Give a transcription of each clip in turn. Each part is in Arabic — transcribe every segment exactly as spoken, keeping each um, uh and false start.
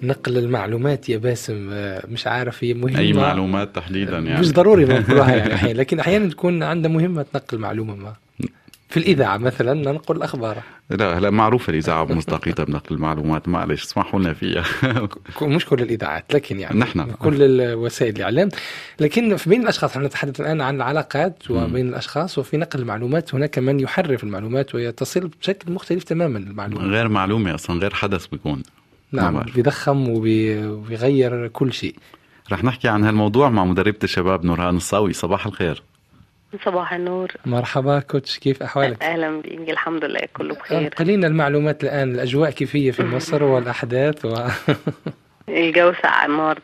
نقل المعلومات يا باسم، مش عارف هي مهمة أي معلومات تحديدا يعني مش ضروري نقولها يعني أحيانا، لكن أحيانا تكون عندها مهمة نقل معلومة ما. في الإذاعة مثلا ننقل الأخبار. لا لا معروفة الإذاعة بمصداقيتها بنقل المعلومات، معلش اسمحوا لنا فيها. مش كل الإذاعات لكن يعني نحن كل وسائل الإعلام. لكن في بين الأشخاص احنا نتحدث الآن عن العلاقات وبين الأشخاص، وفي نقل المعلومات هناك من يحرف المعلومات ويتصل بشكل مختلف تماما المعلومة، غير معلومة أصلا، غير حدث بيكون. نعم بيضخم وبيغير كل شيء. رح نحكي عن هالموضوع مع مدربة الشباب نورهان الصاوي. صباح الخير. صباح النور. مرحبا كوتش، كيف أحوالك؟ أهلا بك. الحمد لله كله بخير. قليلنا المعلومات الآن، الأجواء كيفية في مصر والأحداث و... الجو ساقع النهارده.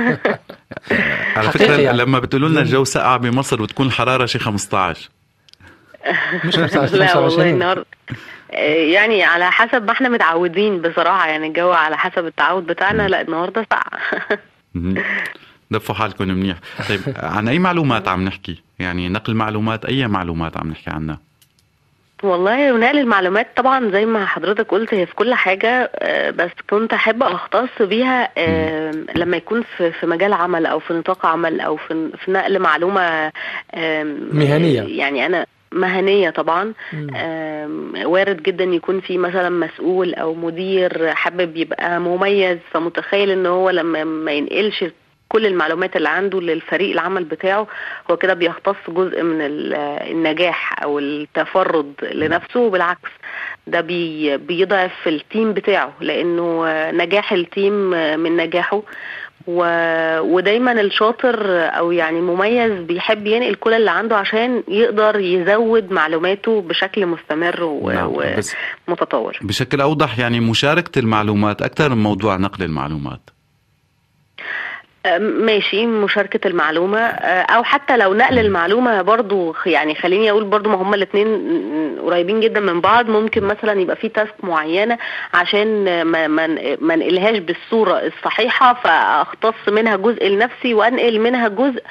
على فكرة يعني. لما بتقولوا لنا الجو ساقع بمصر بتكون الحرارة شي خمسة عشر مش خمسة عشر. لا والله النهارده يعني على حسب ما احنا متعودين بصراحة، يعني الجو على حسب التعود بتاعنا. لا النهارده ساقع. دفوا حالكم منيح. طيب عن أي معلومات عم نحكي؟ يعني نقل معلومات، أي معلومات عم نحكي عنها؟ والله نقل المعلومات طبعا زي ما حضرتك قلت هي في كل حاجة، بس كنت أحب أختص بيها لما يكون في في مجال عمل أو في نطاق عمل أو في في نقل معلومة مهنية. يعني أنا مهنية طبعا. وارد جدا يكون في مثلا مسؤول أو مدير حابب يبقى مميز، فمتخيل إن هو لما ما ينقلش كل المعلومات اللي عنده للفريق العمل بتاعه هو كده بيختص جزء من النجاح او التفرد لنفسه، وبالعكس ده بي بيضعف في التيم بتاعه، لانه نجاح التيم من نجاحه. و... ودايما الشاطر او يعني مميز بيحب ينقل كل اللي عنده عشان يقدر يزود معلوماته بشكل مستمر و... نعم. ومتطور بشكل اوضح يعني مشاركة المعلومات اكثر من موضوع نقل المعلومات. ماشي، مشاركة المعلومة او حتى لو نقل المعلومة برضو، يعني خليني اقول برضو ما هما الاثنين قريبين جدا من بعض. ممكن مثلا يبقى في تاسك معينة عشان ما ما انقلهاش بالصورة الصحيحة، فاختص منها جزء لنفسي وانقل منها جزء،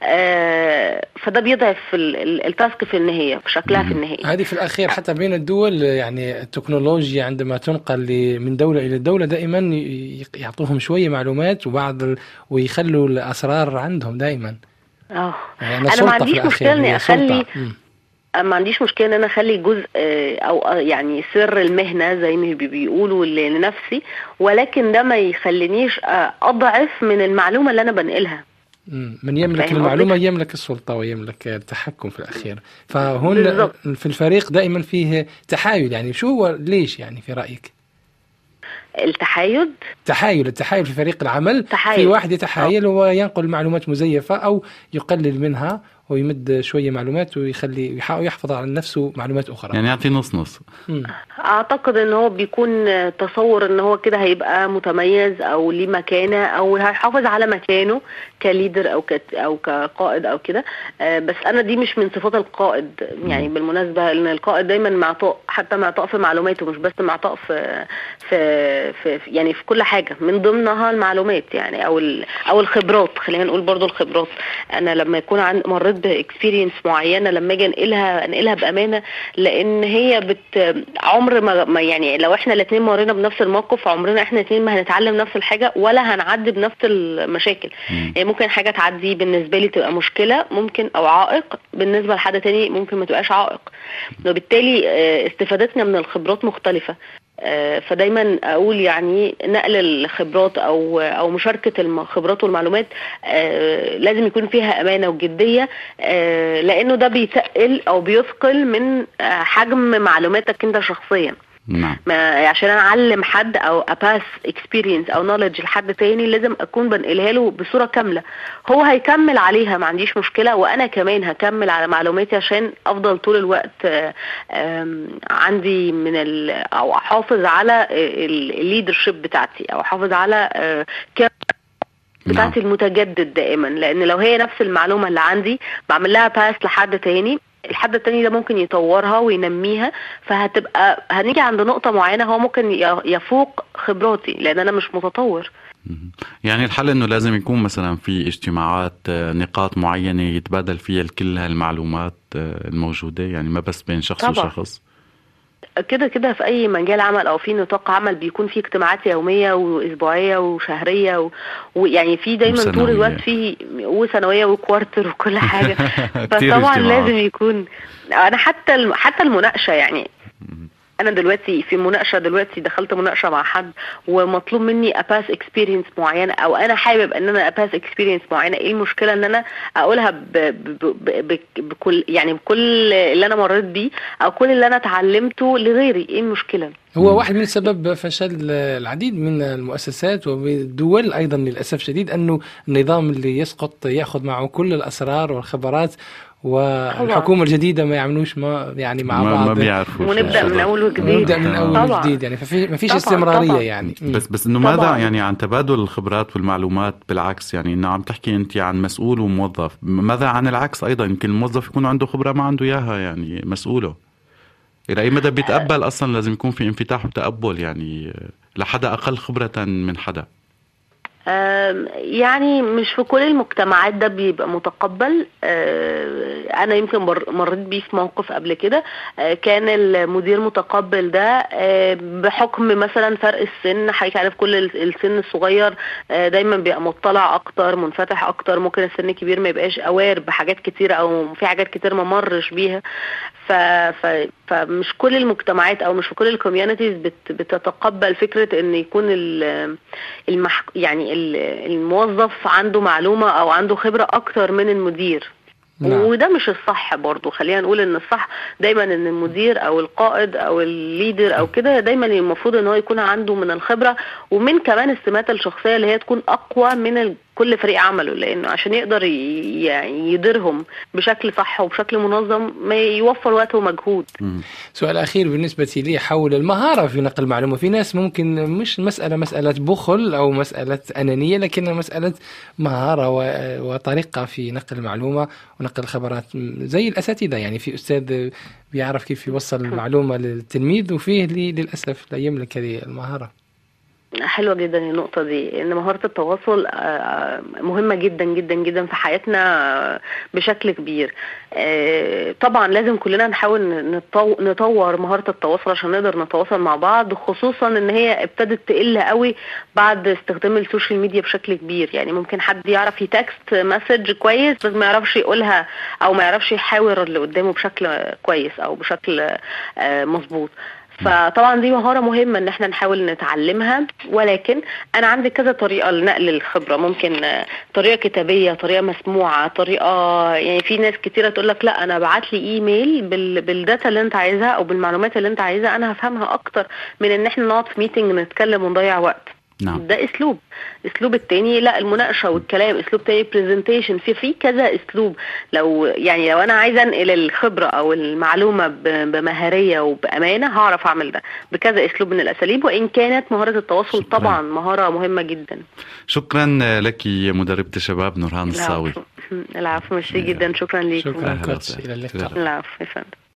فده بيضعف التاسك في النهاية في شكلها في النهاية. هذه في الاخير حتى بين الدول، يعني التكنولوجيا عندما تنقل من دولة الى دولة دائما يعطوهم شوية معلومات وبعض ويخلوا الأسرار عندهم دائما. اه يعني أنا ما عنديش مشكلة إني أخلي ما عنديش مشكلة إن أنا أخلي جزء أو يعني سر المهنة زي ما بيقولوا لنفسي، ولكن ده ما يخلينيش أضعف من المعلومة اللي أنا بنقلها. من يملك المعلومة يملك السلطة ويملك التحكم في الأخير. فهون في الفريق دائما فيه تحايل، يعني شو هو ليش يعني في رأيك؟ التحايل تحايل التحايل في فريق العمل. تحايل. في واحد يتحايل وينقل معلومات مزيفة أو يقلل منها ويمد شوية معلومات ويخلي يحفظ على نفسه معلومات أخرى، يعني يعطي نص نص. أعتقد إن هو بيكون تصور إن هو كده هيبقى متميز أو ليه مكانة أو هيحافظ على مكانه كليدر أو ك أو كقائد أو كده. بس أنا دي مش من صفات القائد يعني. بالمناسبة إن القائد دايما معطاء، حتى معطاء في معلوماته، مش بس معطاء في في, في يعني في كل حاجة من ضمنها المعلومات يعني أو أو الخبرات. خلينا نقول برضو الخبرات. أنا لما يكون عن مريت باكسبيرينس معينة لما اجي انقلها انقلها بامانه، لان هي بت عمر ما يعني لو احنا الاثنين مرينا بنفس الموقف عمرنا احنا الاثنين ما هنتعلم نفس الحاجه ولا هنعدي بنفس المشاكل. يعني ممكن حاجه تعدي بالنسبه لي تبقى مشكله ممكن او عائق، بالنسبه لحد تاني ممكن ما تبقاش عائق، وبالتالي استفادتنا من الخبرات مختلفه. فدايما اقول يعني نقل الخبرات او او مشاركه الخبرات والمعلومات لازم يكون فيها امانه وجديه، لانه ده بيتقل او بيثقل من حجم معلوماتك انت شخصيا. نعم. ما عشان انا اعلم حد او اباس اكسبيرينس او نوليدج لحد تاني لازم اكون بنقلها له بصوره كامله، هو هيكمل عليها ما عنديش مشكله، وانا كمان هكمل على معلوماتي عشان افضل طول الوقت عندي من ال او احافظ على الليدرشيب بتاعتي او احافظ على بتاعتي المتجدد دائما. لان لو هي نفس المعلومه اللي عندي بعمل لها باس لحد تاني، الحد التاني ده ممكن يطورها وينميها، فهتبقى هنيجي عند نقطة معينة هو ممكن يفوق خبراتي لأن أنا مش متطور. يعني الحل إنه لازم يكون مثلا في اجتماعات نقاط معينة يتبادل فيها كل هالمعلومات الموجودة، يعني ما بس بين شخص طبعا. وشخص. كده كده في اي مجال عمل او في نطاق عمل بيكون في اجتماعات يوميه واسبوعيه وشهريه و- ويعني في دايما طول وسنوية. الوقت في وسنويه وكوارتر وكل حاجه. كتير فطبعا اجتماعات. لازم يكون، انا حتى الم- حتى المناقشه يعني، انا دلوقتي في مناقشه، دلوقتي دخلت مناقشه مع حد ومطلوب مني اباس اكسبيرينس معينه، او انا حابب ان انا اباس اكسبيرينس معينه. ايه المشكله ان انا اقولها ب ب ب ب بكل يعني بكل اللي انا مريت بيه او كل اللي انا اتعلمته لغيري؟ ايه المشكله؟ هو واحد من سبب فشل العديد من المؤسسات والدول أيضا للأسف شديد أنه النظام اللي يسقط يأخذ معه كل الأسرار والخبرات، والحكومة الجديدة ما يعملوش ما يعني مع ما, بعض ما بيعرفوا ونبدا من اول وجديد. ونبدأ من أول طبعا. وجديد يعني، ففي ما فيش طبعاً، استمرارية طبعاً. يعني. بس بس انه طبعاً. ماذا يعني عن تبادل الخبرات والمعلومات؟ بالعكس يعني انه عم تحكي انت عن مسؤول وموظف، ماذا عن العكس ايضا؟ يمكن الموظف يكون عنده خبرة ما عنده اياها يعني مسؤوله. الى اي مدى بيتقبل اصلا؟ لازم يكون في انفتاح وتقبل يعني لحدا اقل خبرة من حدا. آم، يعني مش في كل المجتمعات ده بيبقى متقبل. آه، انا يمكن بر- مريت بيه في موقف قبل كده. آه، كان المدير متقبل ده آه، بحكم مثلا فرق السن. حضرتك عارف كل ال- السن الصغير آه، دايما بيبقى مطلع اكتر، منفتح اكتر. ممكن السن الكبير ما يبقاش اوير بحاجات كتيرة او في حاجات كتير ما مرش بيها. ف... ف... فمش كل المجتمعات او مش في كل الكوميونيتيز بت... بتتقبل فكرة ان يكون ال... المح... يعني ال- الموظف عنده معلومة او عنده خبرة اكتر من المدير. نعم. وده مش الصح برضو. خلينا نقول ان الصح دايما ان المدير او القائد او الليدر او كده دايما المفروض ان هو يكون عنده من الخبرة ومن كمان السمات الشخصية اللي هي تكون اقوى من ال... كل فريق عمله، لانه عشان يقدر ي... يعني يديرهم بشكل صح وبشكل منظم ما يوفر وقت ومجهود. مم. سؤال أخير بالنسبة لي حول المهارة في نقل المعلومة. في ناس ممكن مش مسألة مسألة بخل أو مسألة أنانية، لكنها مسألة مهارة و- وطريقة في نقل المعلومة ونقل الخبرات، زي الأساتذة. يعني في أستاذ بيعرف كيف يوصل المعلومة للتلميذ، وفيه اللي للأسف لا يملك هذه المهارة. حلوة جدا النقطة دي، ان مهارة التواصل آه، مهمة جدا جدا جدا في حياتنا آه، بشكل كبير. آه، طبعا لازم كلنا نحاول نطو- نطور مهارة التواصل عشان نقدر نتواصل مع بعض، خصوصا ان هي ابتدت تقل قوي بعد استخدام السوشيال ميديا بشكل كبير. يعني ممكن حد يعرف يتكست مسج كويس بس ما يعرفش يقولها او ما يعرفش يحاور اللي قدامه بشكل كويس او بشكل آه، مظبوط. فطبعا دي مهارة مهمة ان احنا نحاول نتعلمها، ولكن انا عندي كذا طريقة لنقل الخبرة. ممكن آه، طريقة كتابية، طريقة مسموعة، طريقة يعني في ناس كتيرة تقول لك لا انا بعت لي ايميل بال... بالداتا اللي انت عايزها او بالمعلومات اللي انت عايزها، انا هفهمها اكتر من ان احنا نقعد في ميتنج نتكلم ونضيع وقت. نعم. ده اسلوب. اسلوب التاني لا المناقشه والكلام، اسلوب تاني برزنتيشن. في في كذا اسلوب. لو يعني لو انا عايزه انقل الخبره او المعلومه ب- بمهاريه وبامانه هعرف اعمل ده بكذا اسلوب من الاساليب، وان كانت مهاره التواصل شكراً. طبعا مهاره مهمه جدا. شكرا لك يا مدربة الشباب نورهان الصاوي. العفو. العفو، ميرسي جدا. شكرا لكم. شكرا أهلا كوتش، وسهلا. إلى اللقاء. العفو يا فندم.